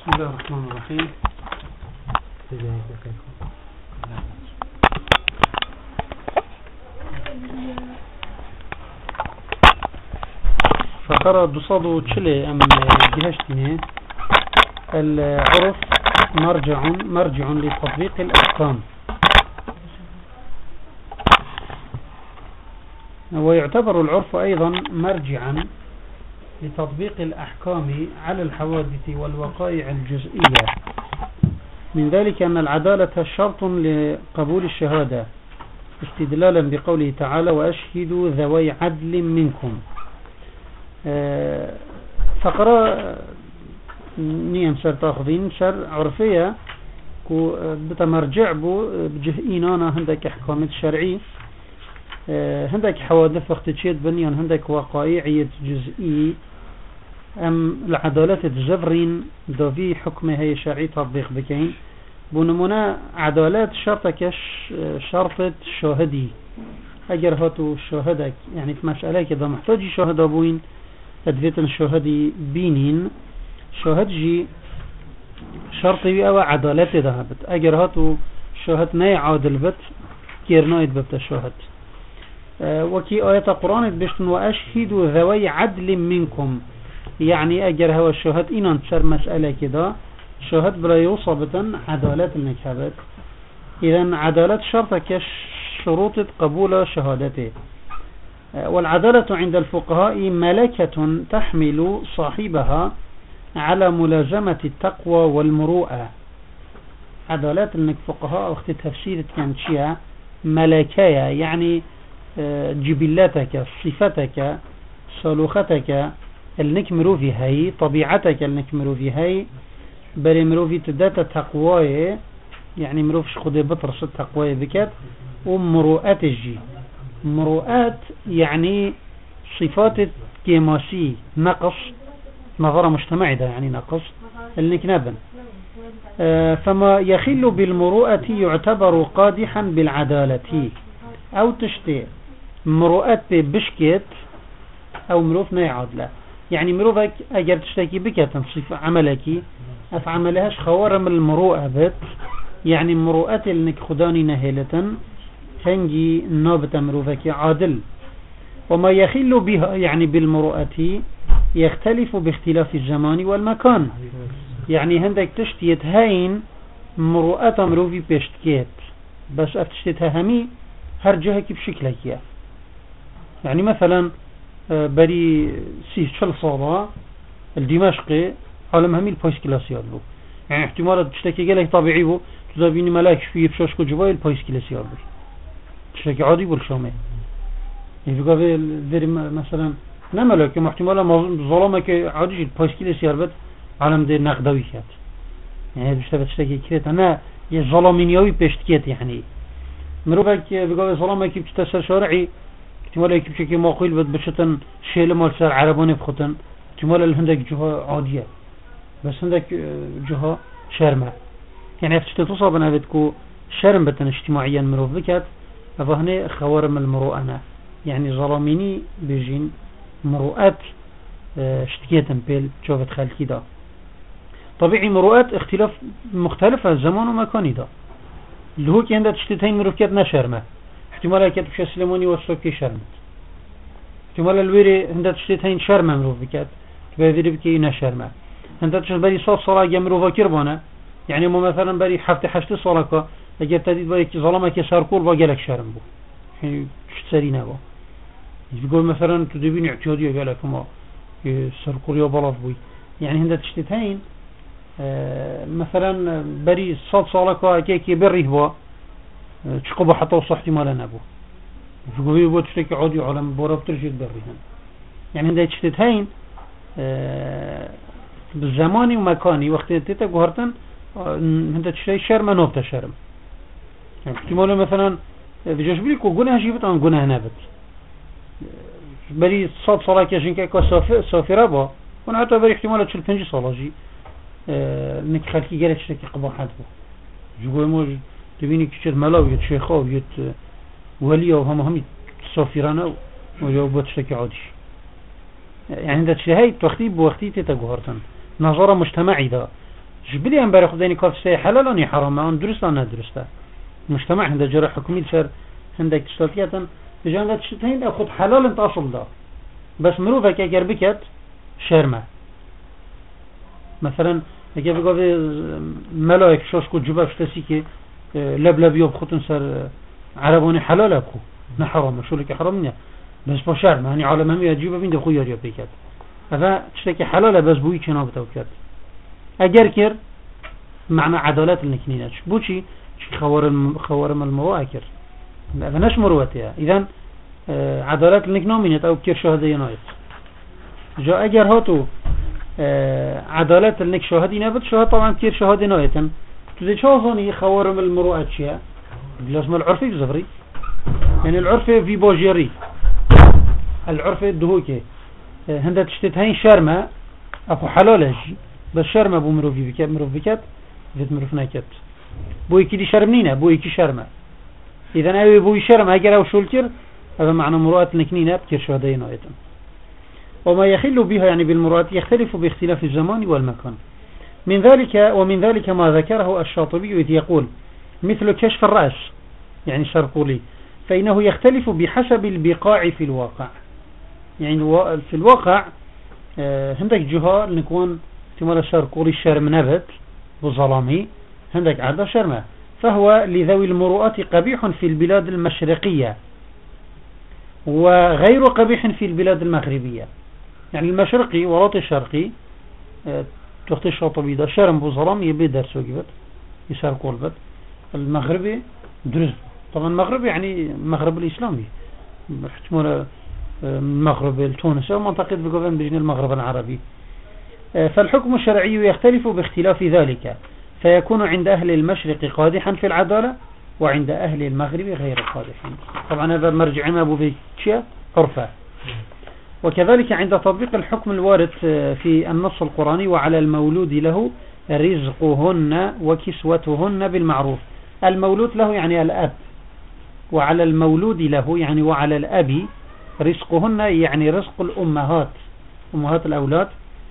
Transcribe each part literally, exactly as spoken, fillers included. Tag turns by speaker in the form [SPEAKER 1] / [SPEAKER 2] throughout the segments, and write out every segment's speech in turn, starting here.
[SPEAKER 1] بسم الله الرحمن الرحيم. فقرأ بصدو تشلي أم جهشتني العرف مرجع مرجع لتطبيق الأحكام، ويعتبر العرف أيضا مرجعا لتطبيق الأحكام على الحوادث والوقائع الجزئية. من ذلك أن العدالة شرط لقبول الشهادة، استدلالا بقوله تعالى: وأشهدوا ذوي عدل منكم. فقرأ نيم سر تاخذين سر عرفية كو بتمرجع بو بجه إينانا هندك أحكام الشرعي، هندك حوادث وقت تشيد بنيان هندك وقائعية جزئي أم العدالة تجبرين دوفي حكمه هي شرعي تطبيق بكين بونمونا عدالات شرطك شرطة شاهدي. أجر هاتو شاهدك يعني في مسألة كذا محتاج شاهد أبوين أدفيتن شاهدي بينين شاهد جي شرطي أو عدالة ذهبت. أجر هاتو شاهد ناي عادل بت كيرنايد ببت الشاهد. أه وكي آية القرآن بيشتن وأشهدوا ذوي عدل منكم، يعني أجر هو الشاهد إنان تسر مسألة كذا شاهد بلا يوصبتن عدالة النكابت. إذن عدالة شرطك شروط قبول شهادته. أه والعدالة عند الفقهاء ملكة تحمل صاحبها على ملازمة التقوى والمروءة. عدالة انك فقهاء وقت تفسير كانت شيئا ملكايا، يعني جبلتك صفتك صلوختك النكمرو في هاي طبيعتك النكمرو في هاي بل مرو في تدات تقوى، يعني مرو فيش خد بطرس التقوى بكت. ومروءات الجي مروءات يعني صفات كيماسي نقص نظرة مجتمعي ده يعني نقص النكنابا. آه فما يخل بالمروءة يعتبر قادحا بالعدالة أو تشتي مروءات بشكت أو مروف نيعادلة، يعني مروفك أجر تشتكي بكتا صفة عملك أفعملهاش خوار من المروءة بت، يعني مروءات لنك خداني نهيلة هنجي نابت مروفك عادل. وما يخل بها يعني بالمروءة يختلف باختلاف الزمان والمكان، يعني هندك تشتيت هين مروءة مروفي بيشتكيت بس افتشتها همي هر جهة كيف شكلك. يعني مثلا بري سي شل صالة الدمشقي عالم همي البايس كلاسيال له، يعني احتمال تشتكي قالك طبيعي بو تدابيني ملاك فيه بشاشكو جواي البايس كلاسيال له تشتكي عادي بالشامي. يعني في مثلا نملك احتمال ظلامك عادي البايس كلاسيال بد عالم دي نقدوي كات، يعني بشتبه تشتكي كريت أنا يظلامينيوي بيشتكيت. يعني مروفك بقول ظلامك بتسر شارعي احتمال يكيب شكي ماقيل بد بشتن شيل مال سر عرباني بخطن، احتمال الهندك جهة عادية بس هندك جهة شرمة. يعني افتشت تصابنا بدكو شرم بتن اجتماعيا مروف بكات فهنا خوارم المروءنا، يعني ظلاميني بيجين مروءات اشتكيتن بيل شوفت خالكي دا. طبيعي مروءات اختلاف مختلفة زمان ومكاني دا، اللي هو كي عندها تشتتين مروف كات نشرمه احتمال كات بشا سليماني والسوكي شرمت، احتمال الويري عندها تشتتين شرمه مروف بكات تبادر بكي نشرمه. عندها تشت بري صوت صلاة جمروفا كربانه، يعني مو مثلا بري حفتي حشت صلاة اجي تديد بري ظلمك يساركول باقالك شرم بو يعني تشترينا بو. يقول مثلا تدبين اعتيادية قالك ما يساركول يا بلاف بوي، يعني عندها تشتتين اه مثلا بري صوت صلاة كي بريه بو تشقبه حتى وصحتي مالا نبو يقول يبغى تشتكي عادي على مباراه ترجيت بريهن. يعني عندها تشتتين اه بالزماني ومكاني وقت تيتا قهرتن عندها تشتري شرم نوبتا شرم، يعني احتمال مثلا بجاش بليكو قناه جيبت عن قناه نابت بري صاد صلاة كاشين كاكوا صافرة با وانا حتى بري احتمال تشل بنجي صلاة جي اه انك خالكي قالت تشتكي قباحات بو يقول موج تبيني كشت ملاوي شيخ أو يت ولي أو هم هم صافرانا وجاوبت شتكي عادش. يعني ده شيء هاي توختي بوختي تتجهرتن نظرة مجتمعي ده جبلي أن بري خديني كاف شيء حلال أني حرام أن درست أنا درسته مجتمع هندا جرى حكومي شر هندك تشتاتياتا بجانب تشتهين أخذ حلال أنت أصل ده بس مروفك أجر بكت شرمة مثلا اگه بگوی ملاک شاش کو جواب شتسی که لب لب یاب خودن سر عربانی حلال اکو نه حرام شو لك حرام نه بس با شرم يعني عالم هم يجيب بين دخول يجيب بكت هذا شتى حلال بس بوي كنا بتوكل اگر كر معنى عدالة النكنينات بوشي خوار الم خوار المواكر هذا نش مروتها اذا عدالة النكنامينات او كر شهادة نايت جاء اگر هاتو عدالة النك شهادي نبت شهاد طبعا كثير شهادة نايتن تزي شاظني خوارم المروءات شيء لازم العرفي بزفري يعني العرفي في باجيري العرفي الدهوكي هندا تشتتهين شرمة اكو حلالج بس شرمة بو مروفي بكات مروف بكات فيت مروف ناكت بو يكي دي شرمنينة بو يكي شرمة اذا اوي بو شرمة اگر او شولكر هذا معنى مروءات النكنينة بكثير شهادة نايتن وما يخل بها يعني بالمراد يختلف باختلاف الزمان والمكان من ذلك ومن ذلك ما ذكره الشاطبي إذ يقول مثل كشف الرأس يعني شرقولي فإنه يختلف بحسب البقاع في الواقع يعني في الواقع هندك جهة نكون احتمال شرقولي الشرم نبت بظلامي هندك عدى شرمة فهو لذوي المروءات قبيح في البلاد المشرقية وغير قبيح في البلاد المغربية يعني المشرقي وراط الشرقي اه تخت الشاطبي ده شرم بظلام يبي درسه جبت يسار قلبت المغربي درز طبعا المغرب يعني المغرب الإسلامي احتمال المغرب التونسي ومنطقة بقوان بجن المغرب العربي اه فالحكم الشرعي يختلف باختلاف ذلك فيكون عند أهل المشرق قادحا في العدالة وعند أهل المغرب غير قادحا طبعا هذا مرجعنا أبو بيتشيا عرفة وكذلك عند تطبيق الحكم الوارد في النص القرآني وعلى المولود له رزقهن وكسوتهن بالمعروف المولود له يعني الأب وعلى المولود له يعني وعلى الأب رزقهن يعني رزق الأمهات أمهات الأولاد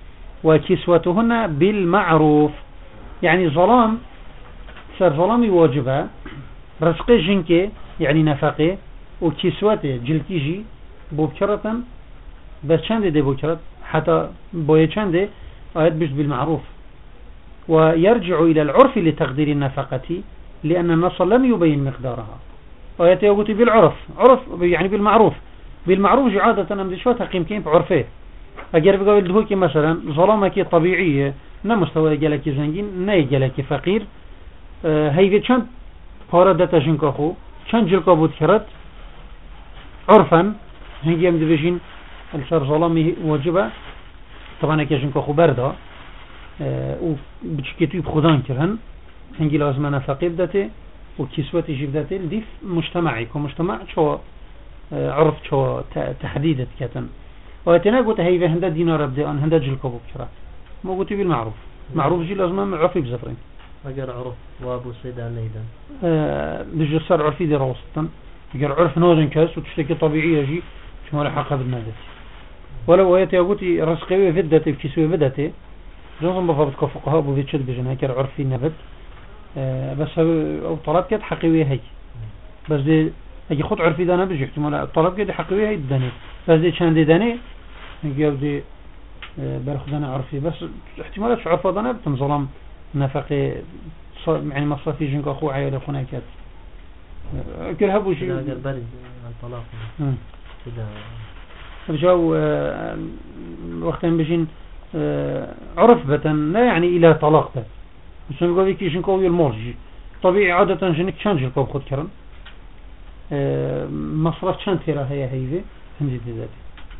[SPEAKER 1] وكسوتهن بالمعروف يعني ظلام سر ظلامي واجبة رزق جنكي يعني نفقه وكسوته جلتيجي بوكرة بس چنده ده بوكرت حتى بوية چنده آيات بيش بالمعروف ويرجع إلى العرف لتقدير النفقة لأن النص لم يبين مقدارها آيات يقول بالعرف عرف يعني بالمعروف بالمعروف عادة أمدي شو تقيم بعرفه أجرب قول دهوكي مثلا ظلامك طبيعية نمستوى جالك زنجين ناي جالك فقير اه هيفي چند پارا دتا جنكا خو چند جلقا بود كرت عرفا هنگي امدي بجين الشر ظلامي واجبة طبعا كيشن كخو بردا و بچكتوي بخدان كرهن هنگي لازم نفقه بدته و كسوتي جبدته لديف مجتمعي كمجتمع شو عرف شو تحديدت كتن واتنا قلت هيفه هندا دينار بدأن هندا جلكو بكرات ما قلت بالمعروف معروف جي لازم عرفي بزفرين
[SPEAKER 2] اگر عرف وابو سيدا ليدا
[SPEAKER 1] بجسر عرفي دي روسطا اگر عرف نوزن كاس وتشتكي طبيعية جي شمال حقا بالنادت ولو ايتي اقوتي رزقوي فدتي بكسوي فدتي جنظم بفضل كفقها ابو فيتشد بجن هكر عرفي نبت أه بس او طلب كد حقيوي هي بس دي اجي خد عرفي دانا بجي احتمال الطلب كد حقيوي هي داني بس دي چند داني نجي دي أه برخدنا عرفي بس احتمالات عرف دانا بتنظلم نفقي يعني مصرفي جنك اخو عيال اخونا كد كل هبو شيء
[SPEAKER 2] اگر بري الطلاق كده
[SPEAKER 1] بجاو اه وقتين بجين اه عرف بتن لا يعني الى طلاق ده مش نقول لك يجين قوي المرجي طبيعي عادة جنك شانج القوم خد كرن اه مصرف شان ترى هي هيفي هندي ذاتي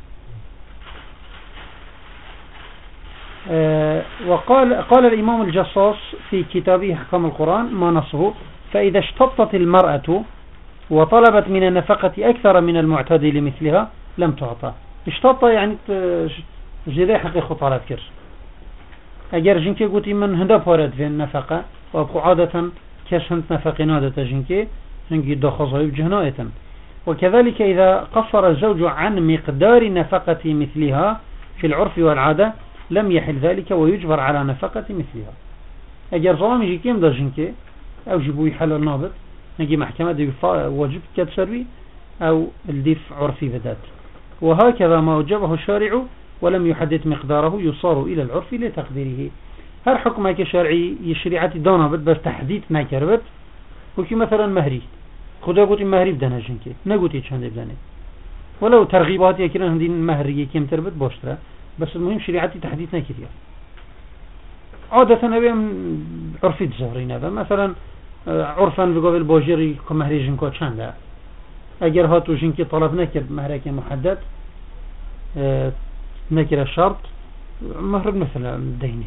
[SPEAKER 1] اه وقال قال الإمام الجصاص في كتابه أحكام القرآن ما نصه فإذا اشتطت المرأة وطلبت من النفقة أكثر من المعتاد لمثلها لم تعطى اشتطى يعني جدي حقيقة طلب كر اگر جنكي قوتي من هندا بارد في النفقة وابقو عادة كشنت نفقين عادة جنكي جنكي دخصها بجهنائة وكذلك إذا قصر الزوج عن مقدار نفقة مثلها في العرف والعادة لم يحل ذلك ويجبر على نفقة مثلها اگر ظلام يجي كيم داجين كي او جيبوي حلال نابت نجي محكمة دي واجب كتسروي او الديف عرفي بدات. وهكذا ما وجبه الشارع ولم يحدد مقداره يصار الى العرف لتقديره. هر حكمه كشرعي يشريعتي دانابت بس تحديد نكربت وكي مثلا مهري خدا قلت مهري بدنا جنكي نقولي چند بدنا ولو ترغيبات يكرن هندين مهري كم تربت باشتره بس المهم شريعتي تحديد نكريا. عادة نبيم عرفي تزورين هذا مثلا عرفا بقول باجري كمهري جنكو چنده اگر هاتو جنكي طلب نكر مهرك محدد اه نكر الشرط مهر المثل ديني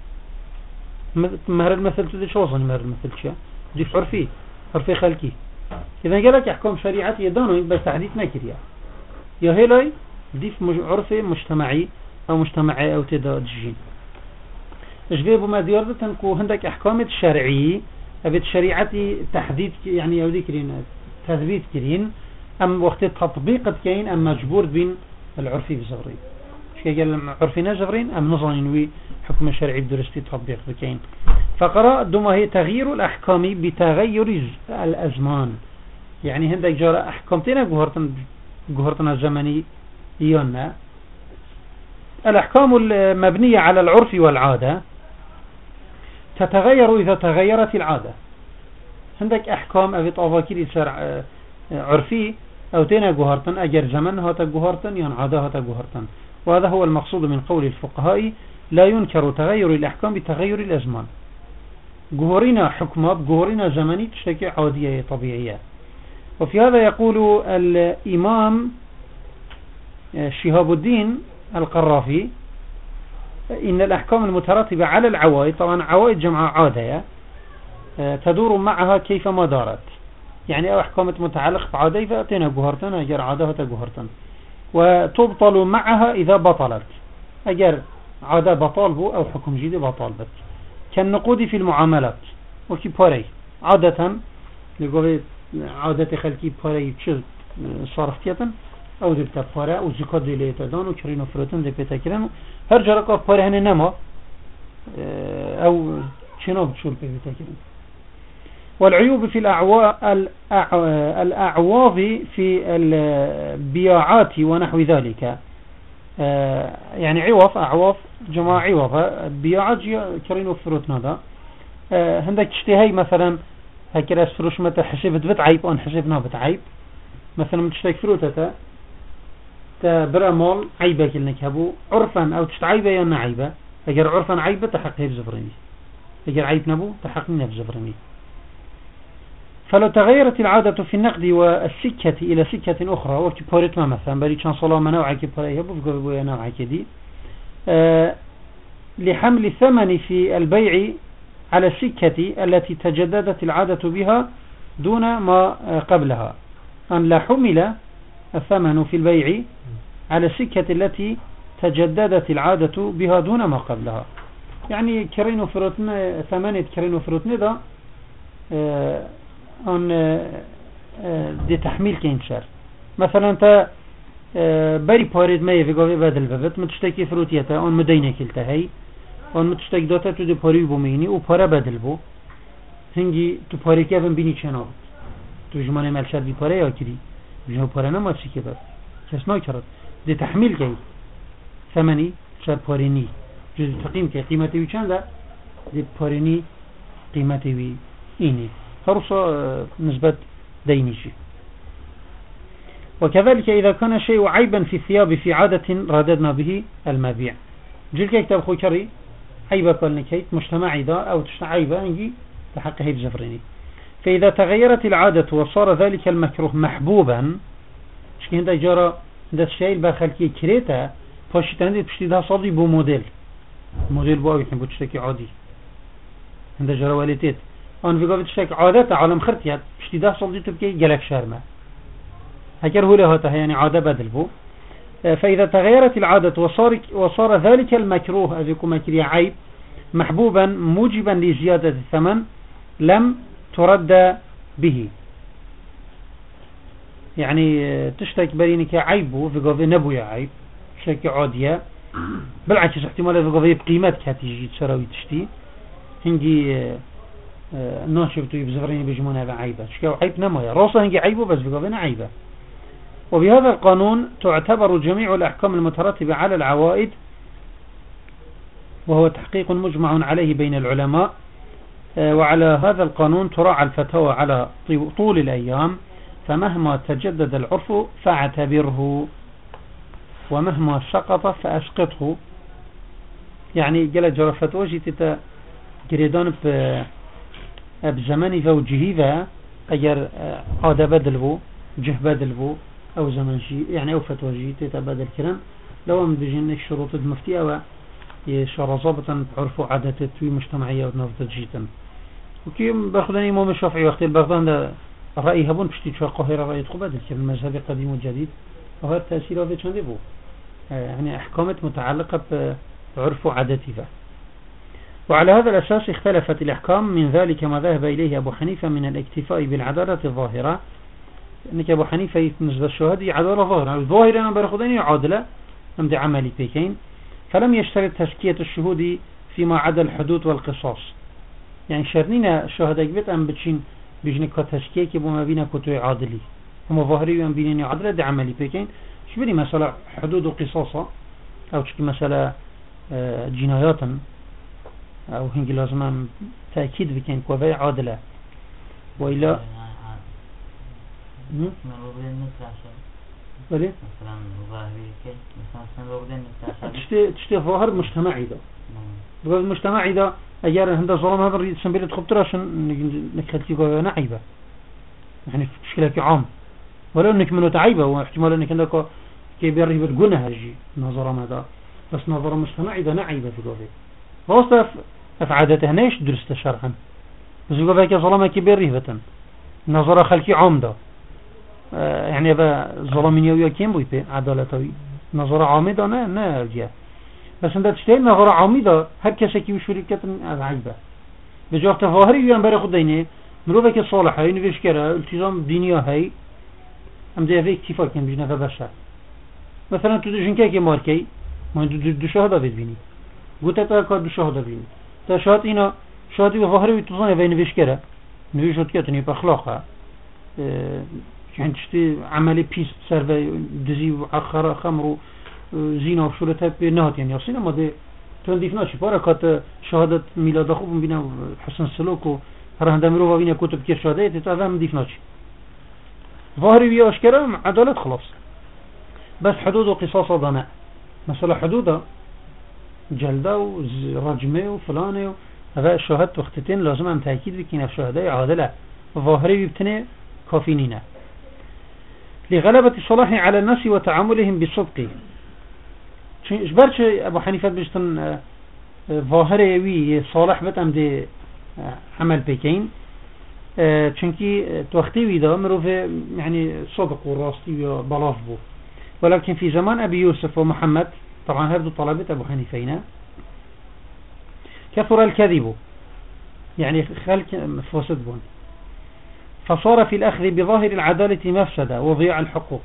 [SPEAKER 1] مهر المثل تدي شو اصلا مهر المثل شيء دي عرفي عرفي خلقي اذا قالك احكام شريعتي يدانو بس تحديد نكريا يا هلاي دي عرفي مجتمعي او مجتمعي او تداجين اجبه بما دياردتن كو هندك احكام الشرعي ابيت شريعتي تحديد يعني او ذكرين تثبيت كرين ام وقت تطبيق كاين ام مجبور بين العرفي بزغرين شكي قال عرفنا جبرين ام نظنين حكم الشرعي بدرستي تطبيق بكاين. فقراء دوما هي تغيير الاحكام بتغير الازمان يعني هندك جرى احكامتنا جوهرتنا جوهرتنا الزمني يونا الاحكام المبنية على العرف والعادة تتغير إذا تغيرت العادة. عندك أحكام أبي طوافكير يصير عرفي أو تينا جوهرتن أجر زمن هاتا جوهرتن ين عادة هاتا جوهرتن. وهذا هو المقصود من قول الفقهاء لا ينكر تغير الأحكام بتغير الأزمان. جوهرنا حكمات جوهرنا زمني تشتكي عادية طبيعية. وفي هذا يقول الإمام شهاب الدين القرافي إن الأحكام المترتبة على العوائد طبعا عوائد جمع عادة تدور معها كيفما دارت يعني أو أحكام متعلق بعادة فأتينا جوهرتن أجر عادة جوهرتن وتبطل معها إذا بطلت أجر عادة بطال بو أو حكم جديد بطال بت كالنقود في المعاملات وكي باري عادة لقوله عادة خلقي باري تشل صارفتية او دبتا پاره او زکات دیلیت دان و کرین و فراتن دی پیدا کردن هر جا که پاره هنه نما او چناب شول پیدا کردن. والعيوب في الأعواض في البياعات ونحو ذلك يعني عوض أعواض جماعة عوض بياعات كرين و فراتن هذا هندك تشتهي مثلا هكذا فروش متى حسبت بت عيب أن حسبنا بت عيب مثلا تشتهي فروتها تبرأ مال عيبة كلنك هبو عرفا او تشتعيبة يا نعيبة اگر عرفا عيبة تحقه بزفرني اگر عيب نبو تحقني بزفرني. فلو تغيرت العادة في النقد والسكة الى سكة اخرى وكي بوريتما مثلا بري كان صلاة نوعا كي بوري هبو بقول يا نوعا كدي أه لحمل الثمن في البيع على السكة التي تجددت العادة بها دون ما قبلها أن لا حمل الثمن في البيع على السكة التي تجددت العادة بها دون ما قبلها يعني كرين وفروتنا ثمانية كرين وفروتنا ده آه ان آه دي تحميل كينشار مثلا انت آه بري بارد ما يفقوا بدل ببت متشتكي فروتيتا ان مدينة كلتا هاي ان متشتك دوتا تو دي باري بوميني و بارا بدل بو هنجي تو باري كيفن بيني چناب تو جمانه ملشد بي باري یا كري جنو پاره نماسی که بس کس نکرد ده تحمیل که ثمنی شد پاره نی جز تقیم که قیمتی وی چنده ده پاره نی قیمتی وی اینی هرصا نسبت دینیشی. وكذلك إذا كان شيء عيبا في الثياب في عادة رددنا به المبيع جل كتاب خوكري عيبا كلنكيت مجتمعي دا أو تشتعيبا انجي تحقه بزفريني. فإذا تغيرت العادة وصار ذلك المكروه محبوبا شكي هنده جارة هنده الشيء الباخلكي كريتا فاشتان دي بشتيدها صادي بو موديل موديل بو اويحن بو تشتكي عادي هنده جارة واليتيت ان في قابل تشتكي عادة عالم خرطيات بشتيدها صادي تبكي جلك شارمة هكذا هو لهاته يعني عادة بدل بو. فإذا تغيرت العادة وصار, وصار ذلك المكروه أذيكم مكري عيب محبوبا موجبا لزيادة الثمن لم ترد به يعني تشتك برينك عيبه في قضية نبوية عيب شك عادية بالعكس احتمال في قضية بقيمتك هتيجي تشراوي تشتي هنجي ناشبتو يبزفريني بجمونها بعيبة شكاو عيب نمويا روصة هنجي عيبه بس بقابنا عيبة. وبهذا القانون تعتبر جميع الأحكام المترتبة على العوائد، وهو تحقيق مجمع عليه بين العلماء، وعلى هذا القانون تراعى الفتاوى على طول الأيام، فمهما تجدد العرف فاعتبره ومهما سقط فأسقطه. يعني قال جرى فتوى جيت جريدان بزماني فو جهيفة أجر عادة بدل بو جه بدل بو أو زمن شيء يعني أو فتوى جيت تبدل كلام لو من بيجين الشروط المفتية و يشار ضابطا بعرفه عادة توي مجتمعية ونفضل جيتا. وكيم باخذني إمام الشافعي وقت البغداد ده رأي هبون بشتي شو القاهرة رأي تقبل كم المذهب القديم والجديد وهذا تأثيره في شان دبو يعني أحكامات متعلقة بعرف عادتي فيه. وعلى هذا الأساس اختلفت الأحكام، من ذلك ما ذهب إليه أبو حنيفة من الاكتفاء بالعدالة الظاهرة، أنك أبو حنيفة يتنزل الشهادة عدالة ظاهرة الظاهرة أنا برخذني عادلة أم دي عملي بيكين، فلم يشترط تزكية الشهود فيما عدا الحدود والقصاص. يعني شرنينا الشهادة قبت أم بتشين بيجنك تزكية كبو ما بينا كتوي عادلي هم ظاهري وأم بيني عادلة دي عملي بيكين شبني مثلا حدود وقصاصة أو شكي مثلا جناياتا أو هنجي لازم تأكيد بكين كوفي عادلة وإلا ولي
[SPEAKER 3] مثلا ظاهري كي مثلا لوردين
[SPEAKER 1] تشتي تشتي ظاهر مجتمعي ده بقول المجتمعي ده أجار هندا ظلام هذا الرئيس سنبيل تخبطر عشان نكتلتي قوة نعيبة يعني مشكلة عام ولو انك منو تعيبة واحتمال انك عندك كي بيريه بالجنة هالجي نظر ماذا بس نظر مجتمعي ده نعيبة في قوة وصف أفعادته نيش درست شرعا بس يقول فيك ظلامة كي بيريه بتن نظر خلقي عام ده آه يعني با ظلامين يويا كيم بوي بي عدالتوي نظر عامي ده نه نه الجيه بس انت تشتهي نظر عامي ده هر كسي كي وشوري كتن عيبة بجوه تفاهري يوان بري خود ديني مروفة كي صالحة ينفيش كرا التزام دينيا هاي ام ده في اكتفاء كان بجنة بشر مثلا تو دجنكي كي ماركي ما دو دو شهادة بيني قلت تا كار دو شهادة بيني تا شهاد اینا شهادی بفاهري ويتوزاني في نفيش كرا نفيش هد كتني بأخلاقها يعني تشتي عملي بيس سرفي دزي وعخرة خمر وزينة وشورتها بنهات يعني أصلا ما ده تنديف ناشي بارا كات شهادة ميلاد خوب بينا حسن السلوك وهرهن دمرو بينا كتب كير شهادة تتعذى من ديف ناشي ظاهري بيا أشكرا عدالة خلاص بس حدود وقصاص ضناء مثلا حدودها جلدة ورجمة وفلانة هذا الشهادة وقتتين لازم أن تأكيد بكين الشهادة عادلة ظاهري بيبتني كافينينا لغلبة الصلاح على الناس وتعاملهم بصدقه. إجبارش أبو حنيفة بجتن ظاهري وي صالح بتم دي عمل بيكين چونكي توختي ويدا مروف يعني صدق وراستي وبلاف بو، ولكن في زمان أبي يوسف ومحمد طبعا هردو طلبة أبو حنيفينا كثر الكذب يعني خلق فاسد بون، فصار في الأخذ بظاهر العدالة مفسدة وضياع الحقوق.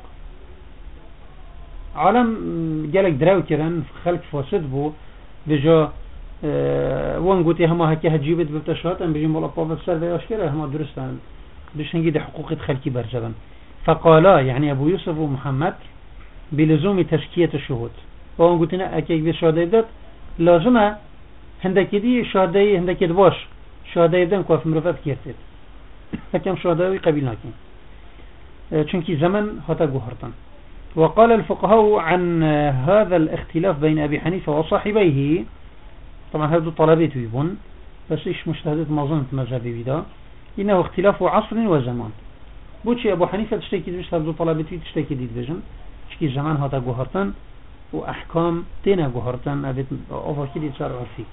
[SPEAKER 1] عالم جالك دراو كران خلق فاسد بو بجا اه وان قوتي هما هكي هجيبت ببتشهات ان بجيم والله بابا السر اشكره هما درستان بش نجي دي حقوق خلقي برجبا. فقالا يعني أبو يوسف ومحمد بلزوم تزكية الشهود، وان قوتنا اكي بشهادة يبدت لازمه هندك دي شهادة هندك دواش شهادة يبدن كواف مرفات كيرتت فكم شهداوي قبيل ناكين چونكي زمن هتا جوهرتان. وقال الفقهاء عن هذا الاختلاف بين أبي حنيفة وصاحبيه طبعا هذا طلبات يبون بس إيش مجتهدات ما ظنت مذهبي بدا إنه اختلاف عصر وزمان بوشي أبو حنيفة تشتكي بيش هذا طلباتي تشتكي ديد بجن شكي زمان هتا جوهرتان وأحكام تينا جوهرتان أبيت أفاكيد يتسارع فيه.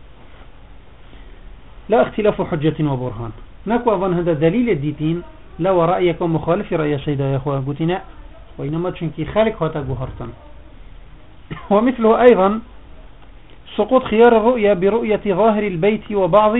[SPEAKER 1] لا اختلاف حجة وبرهان نكو أظن هذا دليل الديتين لو رأيكم مخالف رأي سيدا يا أخوة قلتنا وإنما تشنكي خالق هاتا قهرتن. ومثله أيضا سقوط خيار الرؤية برؤية ظاهر البيت وبعض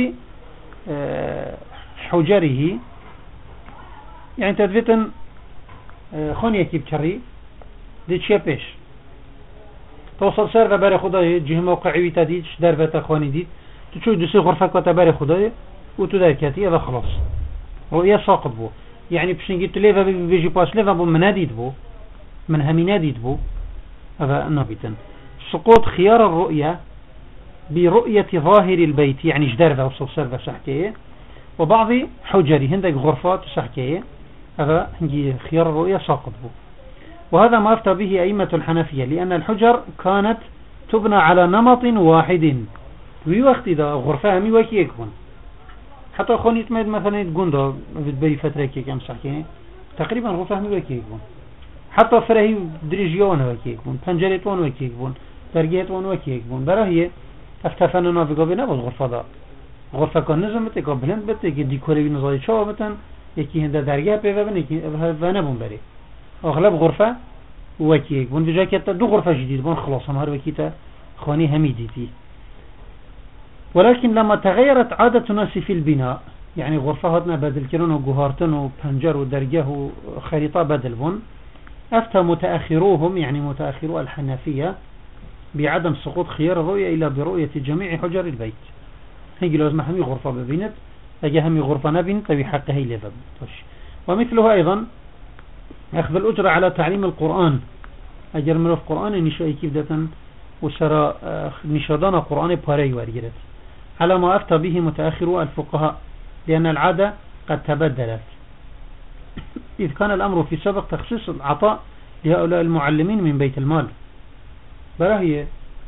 [SPEAKER 1] حجره يعني تدفتن خوني كيب كري دي تشيا بيش توصل سر بباري خدا جه موقعي تديد دربة خوني ديد تشوف دوسي غرفة كتباري خداي وتذاكتي هذا خلاص رؤية ساقط بو يعني بشنجي تليفا بيجي باس ليفا بو مناديد بو من هميناديد بو هذا نابتا. سقوط خيار الرؤية برؤية ظاهر البيت يعني جدار وصل سرفة سحكية وبعض حجري هندك غرفات سحكية هذا هنجي خيار الرؤية ساقط بو. وهذا ما افتى به أئمة الحنفية لأن الحجر كانت تبنى على نمط واحد في وقت إذا غرفة همي وكي يكون حتى خوني يتمد مثلا يتقون ده بتبري فترة كي كم سحكية تقريبا غرفة همي وكي يكون حتى فرهي دريجيون وكي يكون پنجرتون وكي يكون درجيتون وكي يكون براهي افتفن نافقا بنا بس غرفة دا غرفة كان نظم بته كابلند بته كي ديكوري نزاي شوا بتن يكي هنده درجة بيفا بن يكي فانا بون بري اغلب غرفة وكي يكون بجا كتا دو غرفة جديد بون خلاص هم هر وكيتا خاني همي ديتي. ولكن لما تغيرت عادة الناس في البناء يعني غرفة هاتنا بدل كرون وجهارتن وبنجر ودرجة وخريطة بدل بون أفتى متأخروهم يعني متأخرو الحنفية بعدم سقوط خيار الرؤية إلا برؤية جميع حجر البيت. هيجي لازم همي غرفة ببينت أجي همي غرفة نبين تبي حق هي لفب. ومثله أيضا أخذ الأجرة على تعليم القرآن أجر من القرآن نشأي كيف دتن وسرى نشادان القرآن باري ورجلت على ما أفتى به متأخرو الفقهاء لأن العادة قد تبدلت إذ كان الأمر في سبق تخصيص العطاء لهؤلاء المعلمين من بيت المال. براهي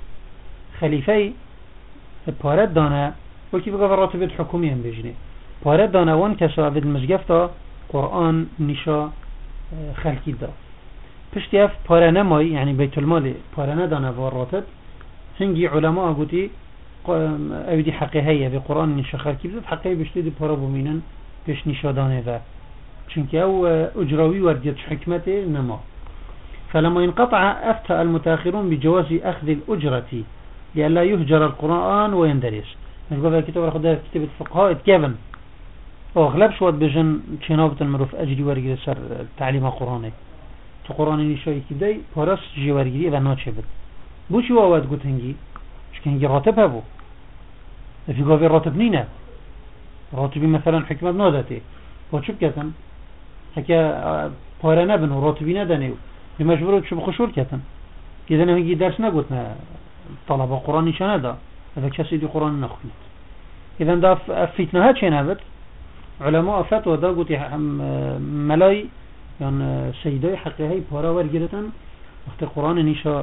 [SPEAKER 1] خليفي بارد دانا وكيف قال راتب الحكومي هم بيجني بارد دانا وان كسا في المزجفتا قرآن نشا خلقي دا پشتيف پارنه ماي يعني بيت المال پارنه دانا والراتب هنجي علماء قوتي اودي حقي هيا بقرآن نشا خلقي بزد حقي بشتي دي پارا بمينن بش نشا دانه و چونك او اجراوي ورديت حكمته نما. فلما انقطع أفتى المتاخرون بجواز أخذ الأجرة لألا يهجر القرآن ويندرس. نقول في الكتاب رخد كتاب الفقهاء اتكابن أغلب شوات بجن تشنابة المروف أجري ورقي سر تعليم القرآن القرآن نشاي كداي بارس جي ورقي إذا ناتشبت بوشي وواد قلت هنجي شكي هنجي راتب هبو في قوة راتب نينا راتبي مثلا حكمة نادته وشب كتن حكا بارنا بنو راتبي ندنيو بمجبورات شو بخشور كتن إذا نهجي درس نقولنا طلب القرآن نشانه دا هذا كسي دي قرآن نخلت. إذا دا فتنة هاتش نابت علماء فتوى دا قلت ملاي يعني سيداي حقيقي بارا ورقلتن وقت القرآن نشا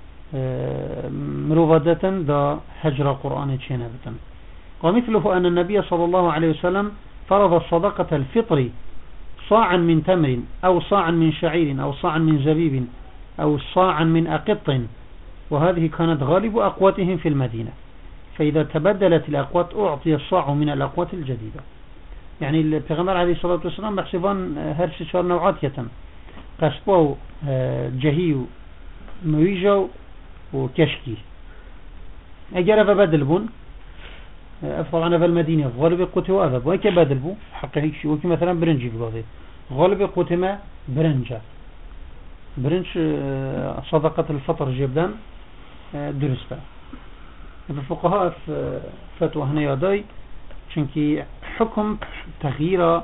[SPEAKER 1] مروفادة دا حجر القرآن تشينابتن. ومثله أن النبي صلى الله عليه وسلم فرض الصدقة الفطر صاعا من تمر أو صاعا من شعير أو صاعا من زبيب أو صاعا من أقط وهذه كانت غالب أقواتهم في المدينة فإذا تبدلت الأقوات أعطي الصاع من الأقوات الجديدة. يعني البيغمبر عليه الصلاة والسلام بحسبان هرش شار نوعات يتم قصبو جهي مويجو وكشكي أجرب بدل بون طبعا في المدينة غالب قوته أذب وكي بدل بو حق هيك شيء وكي مثلا برنجي في قاضي غالب قوته ما برنجة برنج صدقة الفطر جبدان درسته. الفقهاء فتوى هنا يداي چونكي حكم تغيير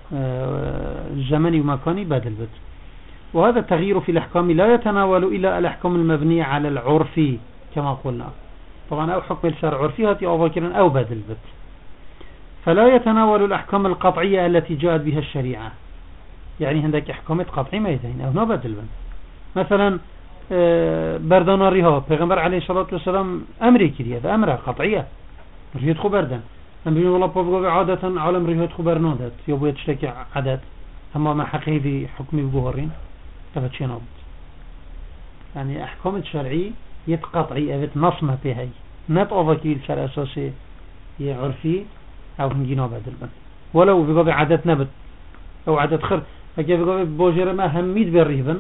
[SPEAKER 1] زمني ومكاني بدل بد. وهذا التغيير في الأحكام لا يتناول إلا الأحكام المبنية على العرف كما قلنا طبعا أو حكم الشرع عرفي هاتي أو باكرا أو بدل بد فلا يتناول الأحكام القطعية التي جاءت بها الشريعة. يعني عندك أحكامات قطعية ما يتين أو نبدل بد مثلا بردان الرها پیغمبر عليه الصلاة والسلام أمري كريه هذا أمره قطعية ريت خو بردن هم بيقول والله بقى عادة عالم ريت خو برنادت يبغى تشتكي عادات أما ما حقيقي في حكمي بجوهرين تفتشي نابد. يعني أحكام الشرعي يتقطعي أبت نصمة بهاي نت أوفكيل شرع أساسي يعرفي أو هنجينا بدل بن ولو بقى عادات نبت أو عادات خير فكيف بقى بوجر ما هميد بالريبن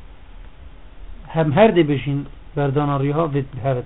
[SPEAKER 1] هم هردي بشين بردان الريها بيت بهرت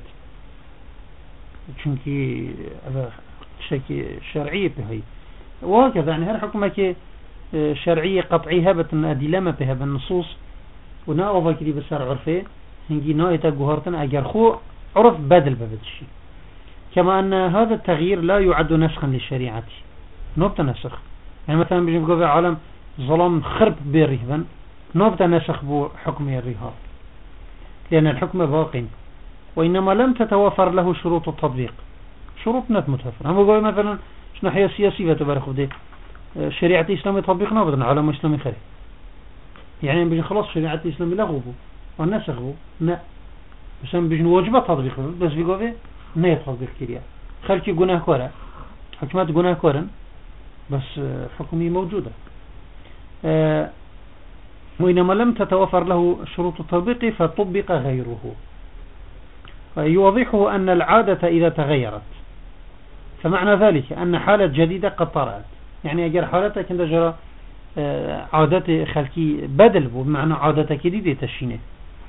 [SPEAKER 1] چونكي شكي شرعية بهاي وهكذا. يعني هر حكمة شرعية قطعية هبت أدلة بها بالنصوص ونا أوفكري بسر عرفه هنجي نايتا جوهرتن أجر خو عرف بدل ببدشي كما أن هذا التغيير لا يعد نسخا للشريعة، نبت نسخ. يعني مثلا بيجي بقول في عالم ظلم خرب بالرهبا، نبت نسخ بو حكم الرهاب، لأن الحكم باق، وإنما لم تتوفر له شروط التطبيق. شروط نت متوفر. هم بقول مثلا شنو حياة سياسية تبارك بدي شريعة الإسلام يطبق نابضا على مسلم خير، يعني بيجي خلاص شريعة الإسلام لغوه ونسخه لا، بس هم بيجي واجبات تطبيق، بس بيقول في نه تطبيق كريا خلكي جناه كورا حكمات جناه كورا، بس حكمي موجودة. أه وإنما لم تتوفر له شروط التطبيق فطبق غيره. يوضحه أن العادة إذا تغيرت فمعنى ذلك أن حالة جديدة قد طرأت، يعني أجر حالتك عند جرى عادة خلقي بدل بمعنى عادة جديدة تشينه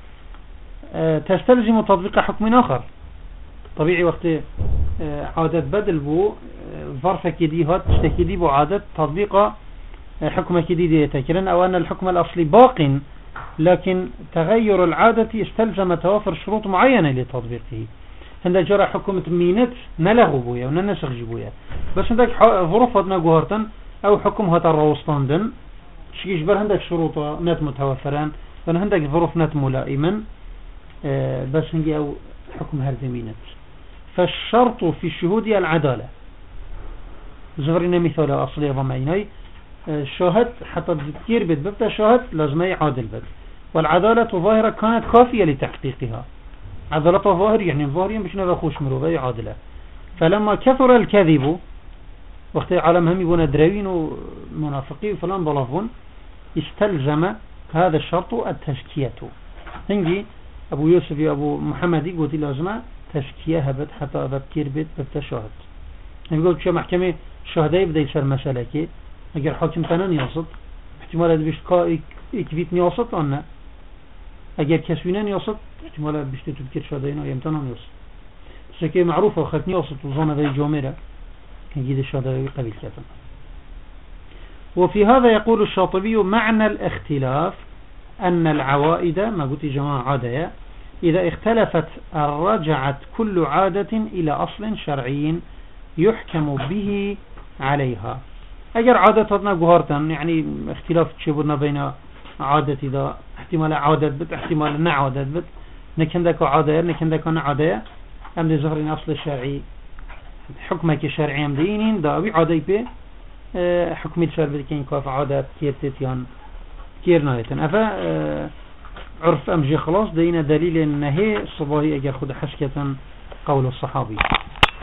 [SPEAKER 1] تستلزم تطبيق حكم آخر. طبيعي وقت عادة بدل بو ظرف كديهات تشتكي بو عادة تطبيق حكم جديد تكرن، أو أن الحكم الأصلي باق لكن تغير العادة استلزم توافر شروط معينة لتطبيقه. عند جرى حكم مينت نلغو بويا وننسخ جبويا، بس عندك ظروف هاتنا جوهرتن أو حكم هاتا الروستاندن شكيش بر عندك شروط نت متوفران، فأنا عندك ظروف نت ملائما آه بس هنجي أو حكم هرزمينت. فالشرط في الشهود العدالة. زغرنا مثال أصلي ضمعيني آه شاهد حتى كثير بيت ببتا شاهد لازم يعادل بد، والعدالة ظاهرة كانت كافية لتحقيقها. عدالة ظاهر يعني ظاهريا بشنا بخوش مروبة عادلة. فلما كثر الكذب وقت عالم هم يبون دراوين ومنافقين فلان بلافون استلزم هذا الشرط التزكية. هنجي أبو يوسف أبو محمد قلت لازم تزكية هبت حتى أبكير بيت بتشاهد. يقول شو محكمة شهداء بدأ يصير مسألة كي أجر حاكم تنان يصد احتمال هذا بيشتكى يكفيت يصد أنا أجر كسبينان يصد احتمال بيشتكى تذكر شهداء يمتنان يصد. سكي معروفة وختني يصد وظن ذي جومرة يجد الشاطبي قبيل كاتم. وفي هذا يقول الشاطبي معنى الاختلاف أن العوائد ما قلت جماعة عادية إذا اختلفت رجعت كل عادة إلى أصل شرعي يحكم به عليها. أجر عادتنا جهرتن يعني اختلاف تشبهنا بين عادة إذا احتمال عادة بت احتمال نعادة بت نكندك عادية نكندك نعادية أم دي ظهرين أصل الشرعي حكمك شرعي مدينين داوي عادي به حكم الشرع بكين كاف عادات كير تيان كير نايتن أفا عرف أمجي خلاص دينا دليل النهي الصباهي أجر خد حشكة قول الصحابي.